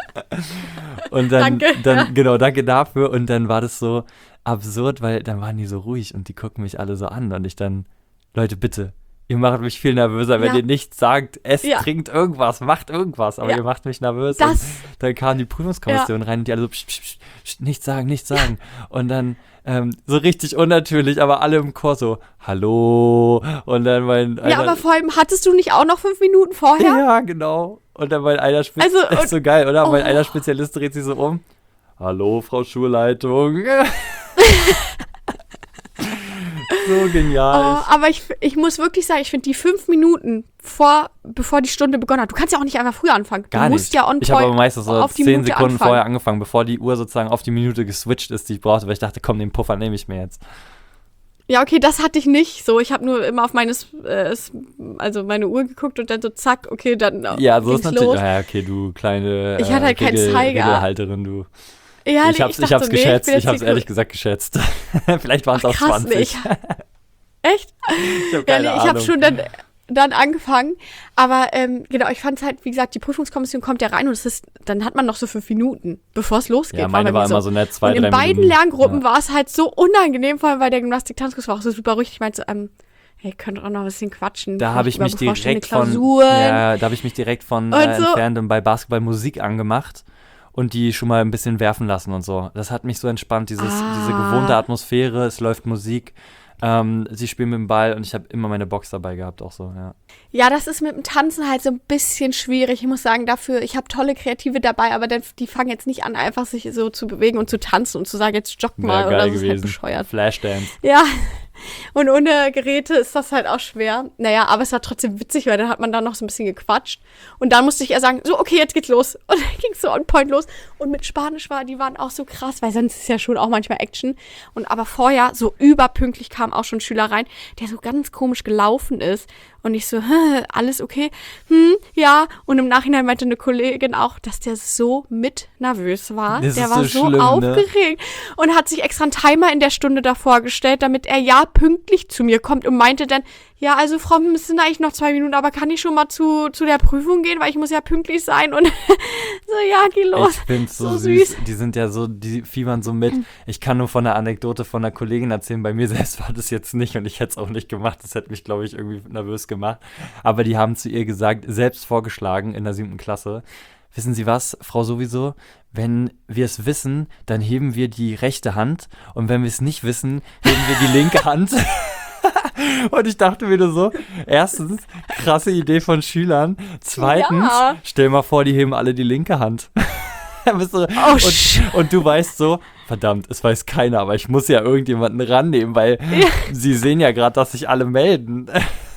Und dann, Danke. dann genau, danke dafür. Und dann war das so absurd, weil dann waren die so ruhig und die gucken mich alle so an. Und ich dann, Leute, bitte, ihr macht mich viel nervöser, wenn Ja. ihr nichts sagt, esst, Ja. trinkt irgendwas, macht irgendwas, aber Ja. ihr macht mich nervös. Das- und dann kam die Prüfungskommission rein und die alle so, psch, psch, psch, psch, nichts sagen, nichts sagen. Und dann ähm, so richtig unnatürlich, aber alle im Chor so, hallo. Und dann mein Ja, einer, aber vor allem, hattest du nicht auch noch fünf Minuten vorher? ja, genau. Und dann mein einer Spezialist, Also, und- ist so geil, oder? Mein Oh. einer Spezialist dreht sich so um. Hallo, Frau Schulleitung. So genial. Oh, aber ich, ich muss wirklich sagen, ich finde die fünf Minuten vor, bevor die Stunde begonnen hat, du kannst ja auch nicht einfach früher anfangen. Du Gar musst nicht. ja on ich habe aber point meistens so auf die zehn Minute Sekunden anfangen. vorher angefangen, bevor die Uhr sozusagen auf die Minute geswitcht ist, die ich brauchte, weil ich dachte, komm, den Puffer nehme ich mir jetzt. Ja, okay, das hatte ich nicht. So, ich habe nur immer auf meine, äh, also meine Uhr geguckt und dann so zack, okay, dann Ja, so ging's ist natürlich. los. Ja, okay, du kleine Ich hatte halt keinen Regel, Zeiger. Regelhalterin, du. Ja, ich nee, hab's, ich dachte hab's so, nee, geschätzt, bin jetzt ich hab's hier ehrlich cool. gesagt geschätzt. Vielleicht waren es auch Krass, nee, zwanzig. ich, echt? Ich hab Ja, keine nee, ich Ahnung. habe schon dann, dann angefangen. Aber ähm, genau, ich fand es halt, wie gesagt, die Prüfungskommission kommt ja rein und es ist, dann hat man noch so fünf Minuten, bevor es losgeht. Ja, meine bei war mir immer so nett, zwei, Und in drei beiden Minuten. Lerngruppen Ja. war es halt so unangenehm, vor allem weil der Gymnastik-Tanzkurs war auch so super ruhig. Ich meinte so, ähm, hey, könnt ihr auch noch ein bisschen quatschen. Da habe ich über mich bevorstehende direkt von, Klausuren. ja, da habe ich mich direkt von Und äh, so. entfernt und bei Basketball Musik angemacht und die schon mal ein bisschen werfen lassen und so. Das hat mich so entspannt, dieses, Ah. diese gewohnte Atmosphäre, es läuft Musik, ähm, sie spielen mit dem Ball und ich habe immer meine Box dabei gehabt, auch so, ja. Ja, das ist mit dem Tanzen halt so ein bisschen schwierig. Ich muss sagen, dafür, ich habe tolle Kreative dabei, aber dann, die fangen jetzt nicht an, einfach sich so zu bewegen und zu tanzen und zu sagen, jetzt jogg mal Wäre oder geil so, ist halt gewesen. bescheuert. Flashdance. Ja, und ohne Geräte ist das halt auch schwer. Naja, aber es war trotzdem witzig, weil dann hat man da noch so ein bisschen gequatscht. Und dann musste ich eher sagen, so, okay, jetzt geht's los. Und dann ging's so on point los. Und mit Spanisch war, die waren auch so krass, weil sonst ist ja schon auch manchmal Action. Und aber vorher, so überpünktlich, kam auch schon ein Schüler rein, der so ganz komisch gelaufen ist. Und ich so, hä, alles okay? Hm, ja. Und im Nachhinein meinte eine Kollegin auch, dass der so mit nervös war. Das der ist war so so schlimm, ne? aufgeregt und hat sich extra einen Timer in der Stunde davor gestellt, damit er ja pünktlich zu mir kommt und meinte dann, ja, also Frau, es sind eigentlich noch zwei Minuten, aber kann ich schon mal zu, zu der Prüfung gehen, weil ich muss ja pünktlich sein und so, ja, geh los. Ich find's so, So süß. süß. Die sind ja so, die fiebern so mit. Ich kann nur von einer Anekdote von einer Kollegin erzählen. Bei mir selbst war das jetzt nicht und ich hätte es auch nicht gemacht. Das hätte mich, glaube ich, irgendwie nervös gemacht. Aber die haben zu ihr gesagt, selbst vorgeschlagen in der siebten Klasse. Wissen Sie was, Frau sowieso? Wenn wir es wissen, dann heben wir die rechte Hand und wenn wir es nicht wissen, heben wir die linke Hand. Und ich dachte mir nur so, erstens, krasse Idee von Schülern. Zweitens, Ja. stell mal vor, die heben alle die linke Hand. Dann bist du, Oh, und, sh- und du weißt so, verdammt, es weiß keiner, aber ich muss ja irgendjemanden rannehmen, weil sie sehen ja gerade, dass sich alle melden.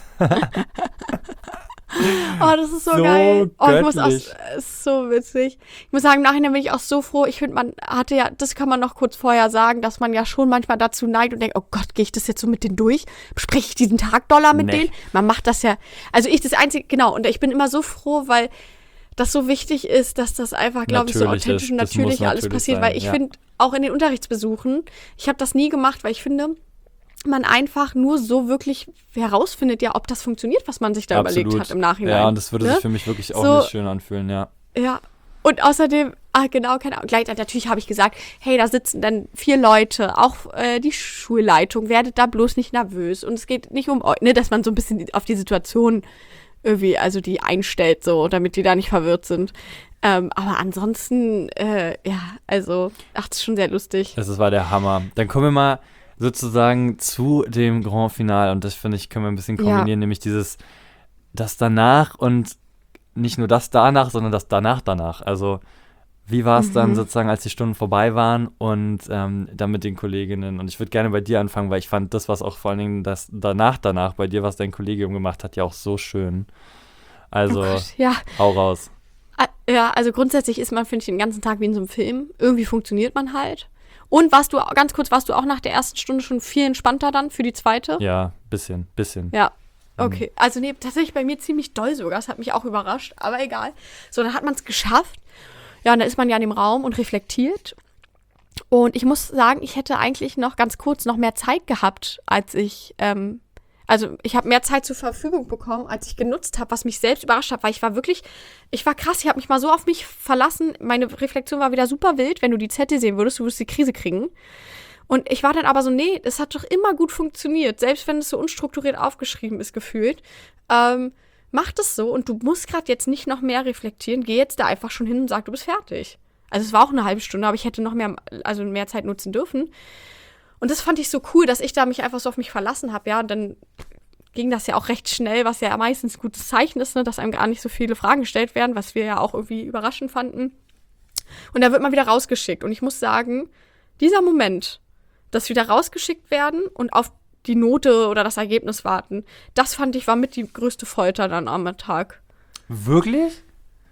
Oh, das ist so, So geil. Oh, ich muss auch, göttlich. es ist so witzig. Ich muss sagen, im Nachhinein bin ich auch so froh. Ich finde, man hatte ja, das kann man noch kurz vorher sagen, dass man ja schon manchmal dazu neigt und denkt, oh Gott, gehe ich das jetzt so mit denen durch? Bespreche ich diesen Tag doller mit Nee. denen? Man macht das ja, also ich das Einzige, genau, und ich bin immer so froh, weil das so wichtig ist, dass das einfach, glaube ich, so Natürlich authentisch ist. und Das natürlich muss alles natürlich passiert, sein, weil ich ja. finde, auch in den Unterrichtsbesuchen, ich habe das nie gemacht, weil ich finde, man einfach nur so wirklich herausfindet, ja, ob das funktioniert, was man sich da überlegt hat im Nachhinein. Ja, und das würde ne? sich für mich wirklich auch So- nicht schön anfühlen, ja. Ja. Und außerdem, ah, genau, keine Ahnung, gleich, natürlich habe ich gesagt, hey, da sitzen dann vier Leute, auch äh, die Schulleitung, werdet da bloß nicht nervös. Und es geht nicht um euch, ne, dass man so ein bisschen auf die Situation irgendwie, also die einstellt, so, damit die da nicht verwirrt sind. Ähm, aber ansonsten, äh, ja, also, ach, das ist schon sehr lustig. Das war der Hammer. Dann kommen wir mal sozusagen zu dem Grand Finale und das finde ich, können wir ein bisschen Ja. kombinieren, nämlich dieses, das danach und nicht nur das danach, sondern das danach danach. Also wie war es Mhm. dann sozusagen, als die Stunden vorbei waren und ähm, dann mit den Kolleginnen und ich würde gerne bei dir anfangen, weil ich fand das, was auch vor allen Dingen das danach danach bei dir, was dein Kollegium gemacht hat, ja auch so schön. Also Oh Gott, ja. hau raus. Ah, Ja, also grundsätzlich ist man, finde ich, den ganzen Tag wie in so einem Film. Irgendwie funktioniert man halt. Und warst du, ganz kurz, warst du auch nach der ersten Stunde schon viel entspannter dann für die zweite? Ja, bisschen, bisschen. Ja. Okay. Also nee, tatsächlich bei mir ziemlich doll sogar. Das hat mich auch überrascht, aber egal. So, dann hat man es geschafft. Ja, und dann ist man ja in dem Raum und reflektiert. Und ich muss sagen, ich hätte eigentlich noch ganz kurz noch mehr Zeit gehabt, als ich, ähm, also ich habe mehr Zeit zur Verfügung bekommen, als ich genutzt habe, was mich selbst überrascht hat, weil ich war wirklich, ich war krass, ich habe mich mal so auf mich verlassen. Meine Reflexion war wieder super wild. Wenn du die Zettel sehen würdest, du würdest die Krise kriegen. Und ich war dann aber so, nee, das hat doch immer gut funktioniert, selbst wenn es so unstrukturiert aufgeschrieben ist, gefühlt. Ähm, mach das so und du musst gerade jetzt nicht noch mehr reflektieren, geh jetzt da einfach schon hin und sag, du bist fertig. Also es war auch eine halbe Stunde, aber ich hätte noch mehr, also mehr Zeit nutzen dürfen. Und das fand ich so cool, dass ich da mich einfach so auf mich verlassen habe, ja, und dann ging das ja auch recht schnell, was ja meistens ein gutes Zeichen ist, ne, dass einem gar nicht so viele Fragen gestellt werden, was wir ja auch irgendwie überraschend fanden. Und da wird man wieder rausgeschickt. Und ich muss sagen, dieser Moment, dass wieder rausgeschickt werden und auf die Note oder das Ergebnis warten, das fand ich war mit die größte Folter dann am Tag. Wirklich?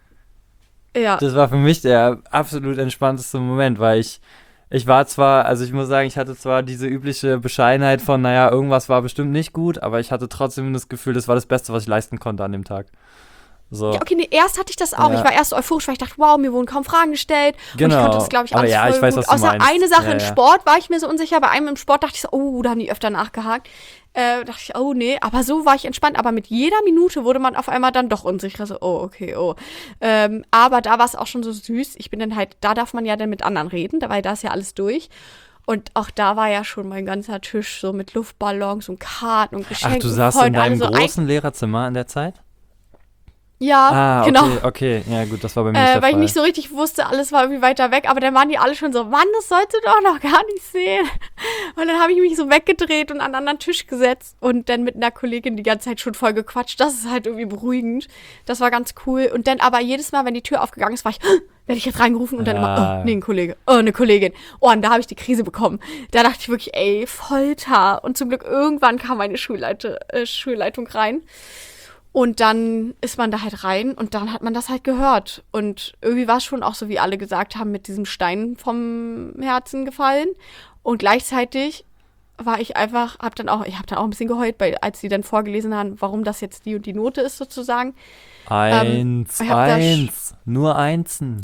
Ja. Das war für mich der absolut entspannteste Moment, weil ich Ich war zwar, also ich muss sagen, ich hatte zwar diese übliche Bescheidenheit von, naja, irgendwas war bestimmt nicht gut, aber ich hatte trotzdem das Gefühl, das war das Beste, was ich leisten konnte an dem Tag. So. Ja, okay, nee, erst hatte ich das auch. Ja. Ich war erst euphorisch, weil ich dachte, wow, mir wurden kaum Fragen gestellt. Genau. Und ich konnte das, glaube ich, Aber alles ja, voll ich weiß, gut. was du Außer meinst. eine Sache Ja, im ja. Sport war ich mir so unsicher. Bei einem im Sport dachte ich so, oh, da haben die öfter nachgehakt. Äh, dachte ich, oh nee, aber so war ich entspannt. Aber mit jeder Minute wurde man auf einmal dann doch unsicher. So, oh, okay, oh. Ähm, aber da war es auch schon so süß. Ich bin dann halt, da darf man ja dann mit anderen reden, weil da ist ja alles durch. Und auch da war ja schon mein ganzer Tisch so mit Luftballons und Karten und Geschenken. Ach, du saßt in deinem großen Lehrerzimmer in der Zeit? Ja, Ah, genau. okay, okay. Ja gut, das war bei mir nicht Äh, der weil ich Fall. nicht so richtig wusste, alles war irgendwie weiter weg, aber dann waren die alle schon so, Mann, das sollst du doch noch gar nicht sehen. Und dann habe ich mich so weggedreht und an einen anderen Tisch gesetzt und dann mit einer Kollegin die ganze Zeit schon voll gequatscht. Das ist halt irgendwie beruhigend. Das war ganz cool. Und dann aber jedes Mal, wenn die Tür aufgegangen ist, war ich, werde ich jetzt reingerufen und dann Ah. immer, oh, nee, ein Kollege, oh, eine Kollegin. Oh, und da habe ich die Krise bekommen. Da dachte ich wirklich, ey, Folter. Und zum Glück irgendwann kam meine Schulleite, äh, Schulleitung rein. Und dann ist man da halt rein und dann hat man das halt gehört. Und irgendwie war es schon auch so, wie alle gesagt haben, mit diesem Stein vom Herzen gefallen. Und gleichzeitig war ich einfach, hab dann auch, ich habe dann auch ein bisschen geheult, weil, als sie dann vorgelesen haben, warum das jetzt die und die Note ist sozusagen. Eins, ich hab da eins, nur Einsen.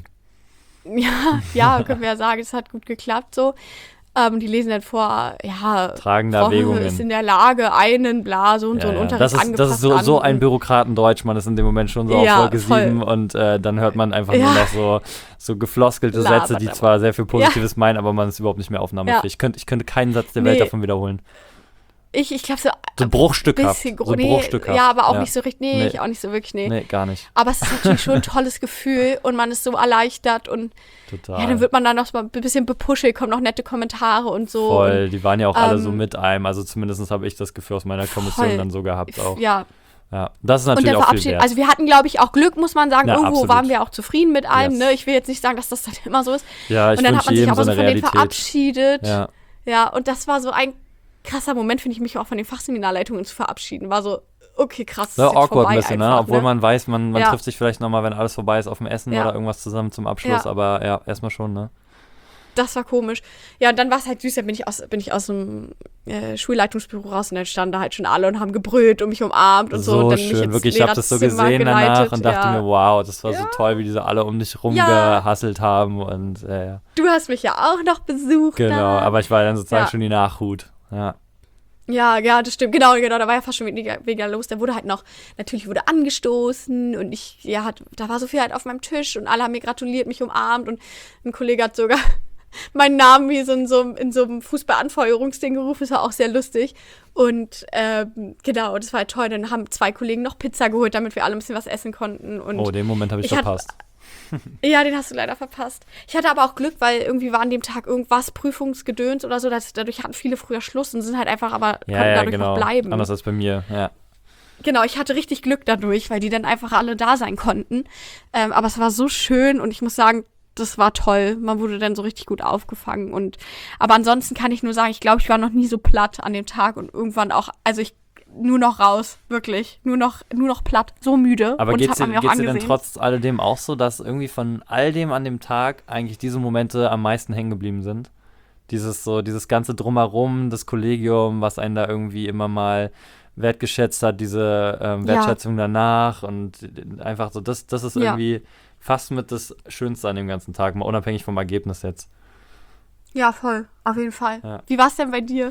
Ja, ja, können wir ja sagen, es hat gut geklappt so. Ähm, die lesen dann vor, ja, Tragende Frau Erwägungen. ist in der Lage, einen Bla, so und so Ja, einen ja. Unterricht Das ist, angepasst das ist so, an. so ein Bürokratendeutsch, man ist in dem Moment schon so Ja, auf Wolke voll. sieben und äh, dann hört man einfach nur Ja. noch so, so gefloskelte Labert Sätze, die aber. zwar sehr viel Positives meinen, aber man ist überhaupt nicht mehr aufnahmefähig. Ja. Ich, könnte, ich könnte keinen Satz der Welt Nee. davon wiederholen. Ich, ich glaube so So bruchstückhaft. bisschen So gro- nee, bruchstückhaft. ja, aber auch ja. nicht so richtig, nee, Nee. ich auch nicht so wirklich, nee. Nee, gar nicht. Aber es ist natürlich schon ein tolles Gefühl und man ist so erleichtert und Total. ja, dann wird man dann noch mal ein bisschen bepuschelt, kommen noch nette Kommentare und so. Voll, die waren ja auch alle so ähm, mit einem. Also zumindest habe ich das Gefühl aus meiner Kommission voll. dann so gehabt Und, auch. ja, Ja, das ist und natürlich dann auch viel verabschieden. wert. Also wir hatten, glaube ich, auch Glück, muss man sagen. Ja, Irgendwo absolut. waren wir auch zufrieden mit allem. Yes. Ne? Ich will jetzt nicht sagen, dass das dann immer so ist. ja, ich und dann hat wünsche man sich jedem aber so so eine von denen Realität. verabschiedet. Ja. Ja, und das war so ein krasser Moment, finde ich, mich auch von den Fachseminarleitungen zu verabschieden. War so, okay, krass. So ist jetzt awkward vorbei ein bisschen, ne? einfach, Obwohl man weiß, man, man Ja. trifft sich vielleicht nochmal, wenn alles vorbei ist, auf dem Essen Ja. oder irgendwas zusammen zum Abschluss. Ja. Aber ja, erstmal schon, ne? Das war komisch. Ja, und dann war es halt süß, dann bin ich aus, bin ich aus dem äh, Schulleitungsbüro raus und dann standen da halt schon alle und haben gebrüllt und mich umarmt und so. So und dann mich schön, ins wirklich. Ich habe das so Lehrerzimmer gesehen geleitet. danach und dachte ja. mir, wow, das war so Ja. toll, wie diese alle um dich rumgehasselt haben. Und äh, ja. Du hast mich ja auch noch besucht. Genau, da. aber ich war dann sozusagen Ja. schon die Nachhut. Ja. Ja, ja, das stimmt. Genau, genau. Da war ja fast schon weniger, weniger los. Da wurde halt noch, natürlich wurde angestoßen und ich, ja, hat, da war so viel halt auf meinem Tisch und alle haben mir gratuliert, mich umarmt und ein Kollege hat sogar meinen Namen wie so in so, in so einem Fußballanfeuerungsding gerufen. Das war auch sehr lustig. Und ähm, genau, das war halt toll. Dann haben zwei Kollegen noch Pizza geholt, damit wir alle ein bisschen was essen konnten. Und Oh, den Moment habe ich, ich hatte- verpasst. ja, den hast du leider verpasst. Ich hatte aber auch Glück, weil irgendwie war an dem Tag irgendwas, Prüfungsgedöns oder so. Das, dadurch hatten viele früher Schluss und sind halt einfach aber, konnten Ja, ja, dadurch genau. noch bleiben. Anders als bei mir, ja. Genau, ich hatte richtig Glück dadurch, weil die dann einfach alle da sein konnten. Ähm, aber es war so schön und ich muss sagen, das war toll. Man wurde dann so richtig gut aufgefangen. Und aber ansonsten kann ich nur sagen, ich glaube, ich war noch nie so platt an dem Tag und irgendwann auch, also ich nur noch raus, wirklich. Nur noch, nur noch platt, so müde. Aber und geht's hat dir, man mir auch geht's dir denn angesehen. trotz alledem auch so, dass irgendwie von all dem an dem Tag eigentlich diese Momente am meisten hängen geblieben sind? Dieses so, dieses ganze Drumherum, das Kollegium, was einen da irgendwie immer mal wertgeschätzt hat, diese ähm, Ja. Wertschätzung danach und einfach so, das, das ist Ja. irgendwie fast mit das Schönste an dem ganzen Tag, mal unabhängig vom Ergebnis jetzt. Ja, voll, auf jeden Fall. Ja. Wie war es denn bei dir?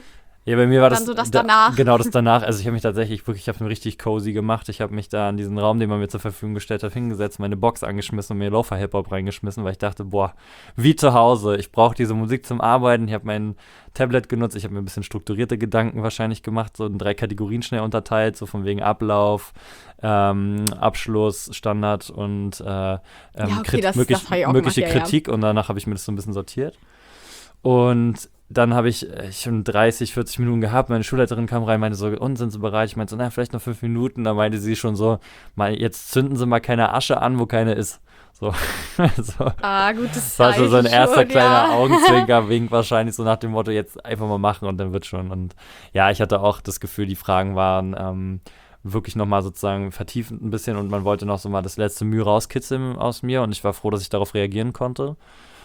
Ja, bei mir war Dann das, so das da, danach. genau das danach. Also ich habe mich tatsächlich wirklich, ich habe mir richtig cozy gemacht. Ich habe mich da in diesen Raum, den man mir zur Verfügung gestellt hat, hingesetzt, meine Box angeschmissen und mir Lo-Fi-Hip-Hop reingeschmissen, weil ich dachte, boah, wie zu Hause. Ich brauche diese Musik zum Arbeiten. Ich habe mein Tablet genutzt. Ich habe mir ein bisschen strukturierte Gedanken wahrscheinlich gemacht, so in drei Kategorien schnell unterteilt, so von wegen Ablauf, ähm, Abschluss, Standard und äh, ähm, Ja, okay, Krit- das- möglich, das hab ich auch mögliche gemacht, ja, ja. Kritik und danach habe ich mir das so ein bisschen sortiert. Und dann habe ich äh, schon dreißig, vierzig Minuten gehabt. Meine Schulleiterin kam rein, meinte so, und sind Sie bereit? Ich meinte so, na, vielleicht noch fünf Minuten. Da meinte sie schon so, mal, jetzt zünden Sie mal keine Asche an, wo keine ist. So, so. Ah, gutes Das war so, so ein Zeichen erster schon, kleiner ja. Augenzwinker-Wink wahrscheinlich, so nach dem Motto, jetzt einfach mal machen und dann wird schon. Und ja, ich hatte auch das Gefühl, die Fragen waren ähm, wirklich nochmal sozusagen vertiefend ein bisschen und man wollte noch so mal das letzte Mühe rauskitzeln aus mir und ich war froh, dass ich darauf reagieren konnte.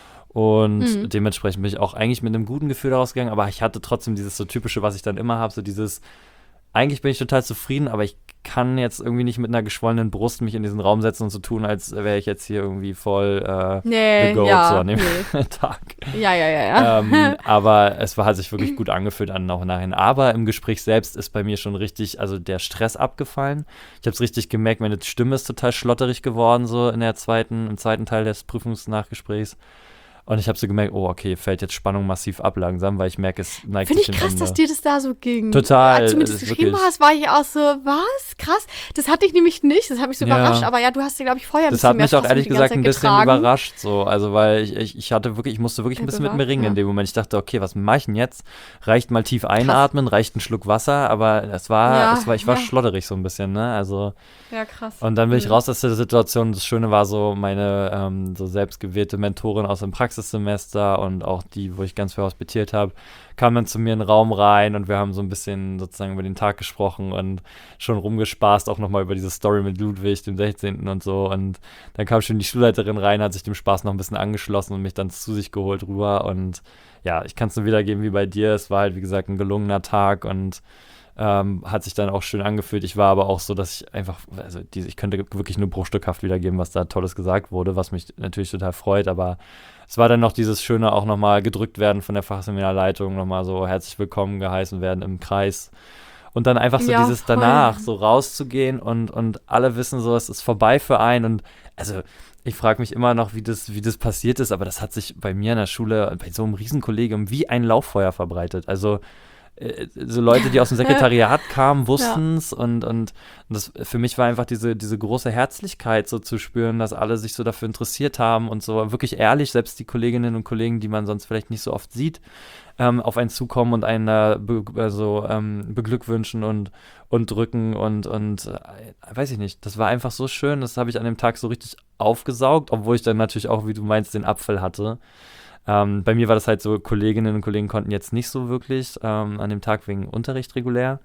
Und Mhm. dementsprechend bin ich auch eigentlich mit einem guten Gefühl rausgegangen, aber ich hatte trotzdem dieses so typische, was ich dann immer habe, so dieses, eigentlich bin ich total zufrieden, aber ich kann jetzt irgendwie nicht mit einer geschwollenen Brust mich in diesen Raum setzen und so tun, als wäre ich jetzt hier irgendwie voll äh, Nee, the goat ja, so an dem nee. Tag. Ja, ja, ja, ja. ähm, aber es war, hat sich wirklich gut angefühlt an auch nachhin. Aber im Gespräch selbst ist bei mir schon richtig, also der Stress abgefallen. Ich habe es richtig gemerkt, meine Stimme ist total schlotterig geworden, so in der zweiten, im zweiten Teil des Prüfungsnachgesprächs. Und ich habe so gemerkt, oh, okay, fällt jetzt Spannung massiv ab langsam, weil ich merke, es neigt Finde sich ich dem krass, Ende. dass dir das da so ging. Total, Als du mir es das ist geschrieben wirklich- hast, war ich auch so, was? Krass. Das hatte ich nämlich nicht. Das hat mich so Ja. überrascht. Aber ja, du hast dir, glaube ich, vorher ein Das bisschen hat mehr mich auch trotzdem ehrlich die ganze gesagt ein Zeit bisschen getragen. überrascht, so, also weil ich, ich, ich hatte wirklich, ich musste wirklich ein Ja, bisschen mit mir bewahrt, ringen ja. in dem Moment. Ich dachte, okay, was mache ich denn jetzt? Reicht mal tief einatmen, reicht ein Schluck Wasser, aber es war, Ja, es war, ich war ja. schlotterig so ein bisschen, ne? Also Ja, krass. und dann bin ich Mhm. raus aus der Situation. Das Schöne war so meine ähm, so selbstgewählte Mentorin aus dem Praxissemester und auch die, wo ich ganz viel hospitiert habe, kam dann zu mir in den Raum rein und wir haben so ein bisschen sozusagen über den Tag gesprochen und schon rumgespaßt, auch nochmal über diese Story mit Ludwig, dem sechzehnten und so. Und dann kam schon die Schulleiterin rein, hat sich dem Spaß noch ein bisschen angeschlossen und mich dann zu sich geholt rüber. Und ja, ich kann es nur wiedergeben wie bei dir. Es war halt, wie gesagt, ein gelungener Tag und Ähm, hat sich dann auch schön angefühlt. Ich war aber auch so, dass ich einfach, also diese, ich könnte wirklich nur bruchstückhaft wiedergeben, was da Tolles gesagt wurde, was mich natürlich total freut, aber es war dann noch dieses Schöne, auch nochmal gedrückt werden von der Fachseminarleitung, nochmal so herzlich willkommen geheißen werden im Kreis. Und dann einfach so Ja, dieses voll. danach, so rauszugehen und, und alle wissen so, es ist vorbei für einen. Und also ich frage mich immer noch, wie das, wie das passiert ist, aber das hat sich bei mir in der Schule, bei so einem Riesenkollegium, wie ein Lauffeuer verbreitet. Also äh, so Leute, die aus dem Sekretariat kamen, wussten es und, und das für mich war einfach diese, diese große Herzlichkeit so zu spüren, dass alle sich so dafür interessiert haben und so wirklich ehrlich, selbst die Kolleginnen und Kollegen, die man sonst vielleicht nicht so oft sieht, ähm, auf einen zukommen und einen da be also, ähm, beglückwünschen und, und drücken und, und äh, weiß ich nicht, das war einfach so schön, das habe ich an dem Tag so richtig aufgesaugt, obwohl ich dann natürlich auch, wie du meinst, den Apfel hatte. Ähm, bei mir war das halt so, Kolleginnen und Kollegen konnten jetzt nicht so wirklich ähm, an dem Tag wegen Unterricht regulär.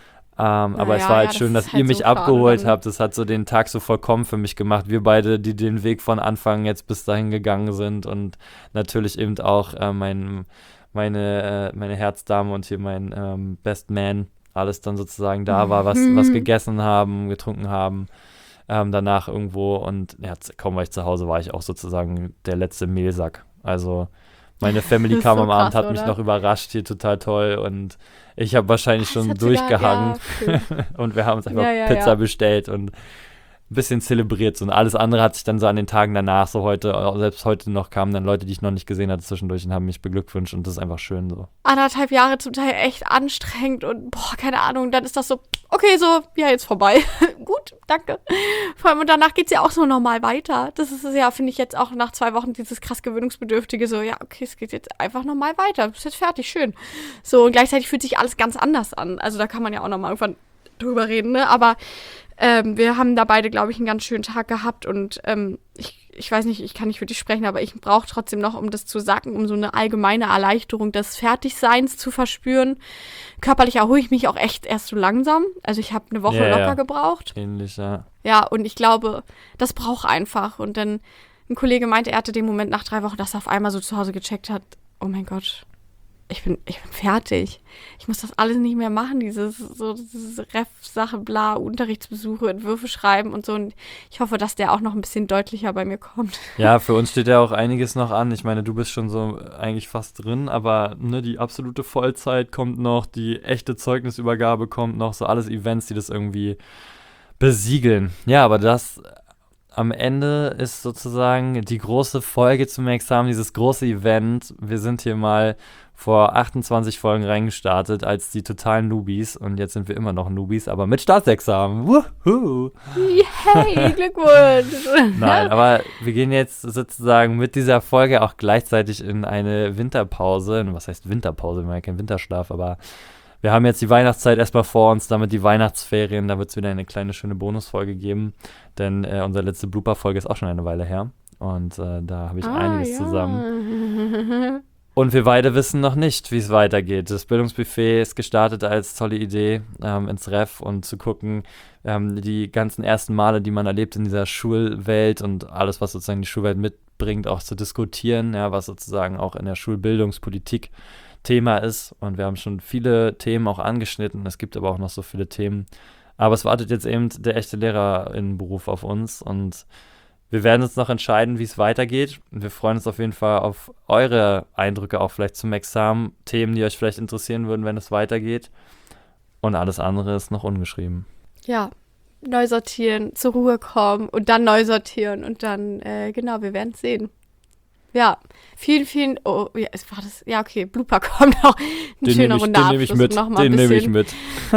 Ähm, aber es ja, war halt ja, schön, das dass ist ihr halt mich so schade abgeholt dann. habt. Das hat so den Tag so vollkommen für mich gemacht. Wir beide, die den Weg von Anfang jetzt bis dahin gegangen sind und natürlich eben auch äh, mein, meine, äh, meine Herzdame und hier mein ähm, Best Man, alles dann sozusagen da war, was, was Mhm. gegessen haben, getrunken haben. Ähm, danach irgendwo und ja, z- kaum war ich zu Hause, war ich auch sozusagen der letzte Mehlsack. Also meine Family Das ist kam so am Abend, krass, hat mich oder? noch überrascht, hier total toll und ich habe wahrscheinlich Das schon hat sogar- durchgehangen ja, schön. und wir haben uns einfach Ja, ja, Pizza ja. bestellt und ein bisschen zelebriert so. Und alles andere hat sich dann so an den Tagen danach, so heute, äh, selbst heute noch kamen dann Leute, die ich noch nicht gesehen hatte zwischendurch und haben mich beglückwünscht und das ist einfach schön so. Anderthalb Jahre zum Teil echt anstrengend und boah, keine Ahnung, dann ist das so, okay, so, ja, jetzt vorbei. Gut, danke. Vor allem, und danach geht's ja auch so normal weiter. Das ist es ja, finde ich jetzt auch nach zwei Wochen dieses krass gewöhnungsbedürftige, so, ja, okay, es geht jetzt einfach normal weiter. Du bist jetzt fertig, schön. So, und gleichzeitig fühlt sich alles ganz anders an. Also da kann man ja auch nochmal irgendwann drüber reden, ne? Aber ähm, wir haben da beide, glaube ich, einen ganz schönen Tag gehabt und ähm, ich, ich weiß nicht, ich kann nicht für dich sprechen, aber ich brauche trotzdem noch, um das zu sagen, um so eine allgemeine Erleichterung des Fertigseins zu verspüren. Körperlich erhole ich mich auch echt erst so langsam. Also ich habe eine Woche Ja, locker ja. gebraucht. Ähnlich, ja. Ja, und ich glaube, das braucht einfach. Und dann ein Kollege meinte, er hatte den Moment nach drei Wochen, dass er auf einmal so zu Hause gecheckt hat, oh mein Gott, ich bin, ich bin fertig. Ich muss das alles nicht mehr machen, dieses, so, diese Ref-Sache, bla, Unterrichtsbesuche, Entwürfe schreiben und so. Und ich hoffe, dass der auch noch ein bisschen deutlicher bei mir kommt. Ja, für uns steht ja auch einiges noch an. Ich meine, du bist schon so eigentlich fast drin, aber ne, die absolute Vollzeit kommt noch, die echte Zeugnisübergabe kommt noch, so alles Events, die das irgendwie besiegeln. Ja, aber das am Ende ist sozusagen die große Folge zum Examen, dieses große Event. Wir sind hier mal vor achtundzwanzig Folgen reingestartet als die totalen Newbies und jetzt sind wir immer noch Newbies, aber mit Staatsexamen. Wuhu! Yay, Glückwunsch! Nein, aber wir gehen jetzt sozusagen mit dieser Folge auch gleichzeitig in eine Winterpause. Was heißt Winterpause? Wir haben ja keinen Winterschlaf, aber wir haben jetzt die Weihnachtszeit erstmal vor uns, damit die Weihnachtsferien, da wird es wieder eine kleine, schöne Bonusfolge geben, denn äh, unsere letzte Blooper-Folge ist auch schon eine Weile her und äh, da habe ich ah, einiges ja. zusammen. Und wir beide wissen noch nicht, wie es weitergeht. Das Bildungsbuffet ist gestartet als tolle Idee ähm, ins Ref und zu gucken, ähm, die ganzen ersten Male, die man erlebt in dieser Schulwelt und alles, was sozusagen die Schulwelt mitbringt, auch zu diskutieren, ja, was sozusagen auch in der Schulbildungspolitik Thema ist. Und wir haben schon viele Themen auch angeschnitten. Es gibt aber auch noch so viele Themen. Aber es wartet jetzt eben der echte Lehrerinnenberuf auf uns und wir werden uns noch entscheiden, wie es weitergeht. Wir freuen uns auf jeden Fall auf eure Eindrücke auch vielleicht zum Examen, Themen, die euch vielleicht interessieren würden, wenn es weitergeht. Und alles andere ist noch ungeschrieben. Ja, neu sortieren, zur Ruhe kommen und dann neu sortieren und dann, äh, genau, wir werden es sehen. Ja, vielen, vielen, oh, ja, es war das, ja, okay, Blooper kommt noch, ein den schöner ich, runder Den nehme ich mit, noch mal den nehme ich mit.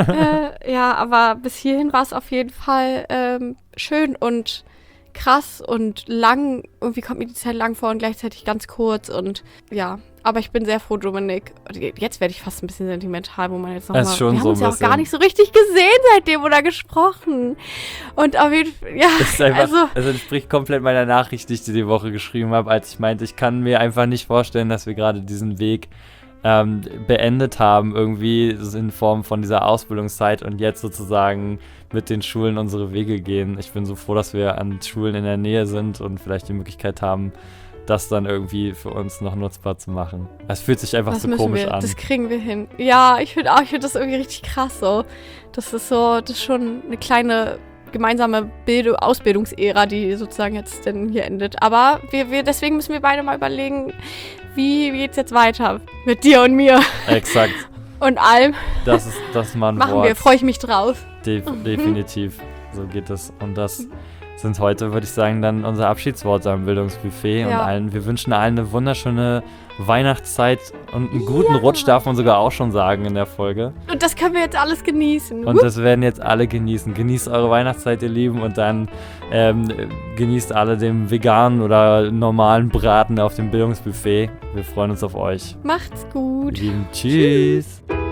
äh, ja, aber bis hierhin war es auf jeden Fall ähm, schön und krass und lang. Irgendwie kommt mir die Zeit lang vor und gleichzeitig ganz kurz und ja, aber ich bin sehr froh, Dominik. Jetzt werde ich fast ein bisschen sentimental, wo man jetzt noch es mal, schon wir haben so uns ja auch bisschen. gar nicht so richtig gesehen seitdem oder gesprochen. Und auf jeden Fall, ja, das ist einfach, also. Es entspricht komplett meiner Nachricht, die ich dir die Woche geschrieben habe, als ich meinte, ich kann mir einfach nicht vorstellen, dass wir gerade diesen Weg ähm, beendet haben, irgendwie in Form von dieser Ausbildungszeit und jetzt sozusagen mit den Schulen unsere Wege gehen. Ich bin so froh, dass wir an Schulen in der Nähe sind und vielleicht die Möglichkeit haben, das dann irgendwie für uns noch nutzbar zu machen. Es fühlt sich einfach das so komisch wir, an. Das kriegen wir hin. Ja, ich finde auch, ich finde das irgendwie richtig krass so. Das ist so, das ist schon eine kleine gemeinsame Bild- Ausbildungsära, die sozusagen jetzt denn hier endet. Aber wir, wir, deswegen müssen wir beide mal überlegen, wie geht's jetzt weiter mit dir und mir. Exakt. Und allem. Das ist das Mann Machen wir, freue ich mich drauf. De- mhm. Definitiv. So geht es. Und das sind heute, würde ich sagen, dann unser Abschiedsworte am Bildungsbuffet. Ja. Und allen, wir wünschen allen eine wunderschöne Weihnachtszeit und einen guten ja. Rutsch, darf man sogar auch schon sagen in der Folge. Und das können wir jetzt alles genießen. Und das werden jetzt alle genießen. Genießt eure Weihnachtszeit, ihr Lieben, und dann ähm, genießt alle den veganen oder normalen Braten auf dem Bildungsbuffet. Wir freuen uns auf euch. Macht's gut. Lieben, tschüss. tschüss.